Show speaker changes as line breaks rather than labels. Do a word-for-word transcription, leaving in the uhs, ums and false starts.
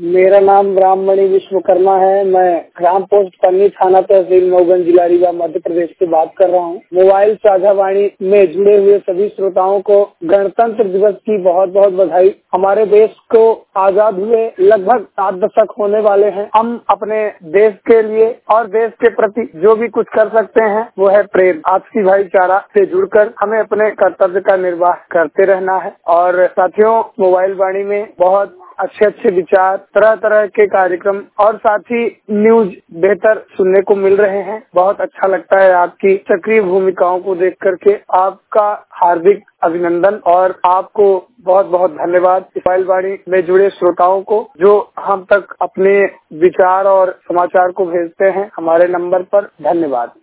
मेरा नाम ब्राह्मणी विश्वकर्मा है। मैं ग्राम पोस्ट पन्नी, थाना तहसील मऊगंज, जिला रीवा, मध्य प्रदेश से बात कर रहा हूँ। मोबाइल साझावाणी में जुड़े हुए सभी श्रोताओं को गणतंत्र दिवस की बहुत बहुत बधाई। हमारे देश को आजाद हुए लगभग सात दशक होने वाले हैं। हम अपने देश के लिए और देश के प्रति जो भी कुछ कर सकते हैं वो है प्रेम, आपसी भाईचारा से जुड़कर हमें अपने कर्तव्य का निर्वाह करते रहना है। और साथियों, मोबाइल वाणी में बहुत अच्छे अच्छे विचार, तरह तरह के कार्यक्रम और साथ ही न्यूज बेहतर सुनने को मिल रहे हैं। बहुत अच्छा लगता है आपकी सक्रिय भूमिकाओं को देख करके। आपका हार्दिक अभिनंदन और आपको बहुत बहुत धन्यवाद। मोबाइल वाणी में जुड़े श्रोताओं को जो हम तक अपने विचार और समाचार को भेजते हैं हमारे नंबर पर, धन्यवाद।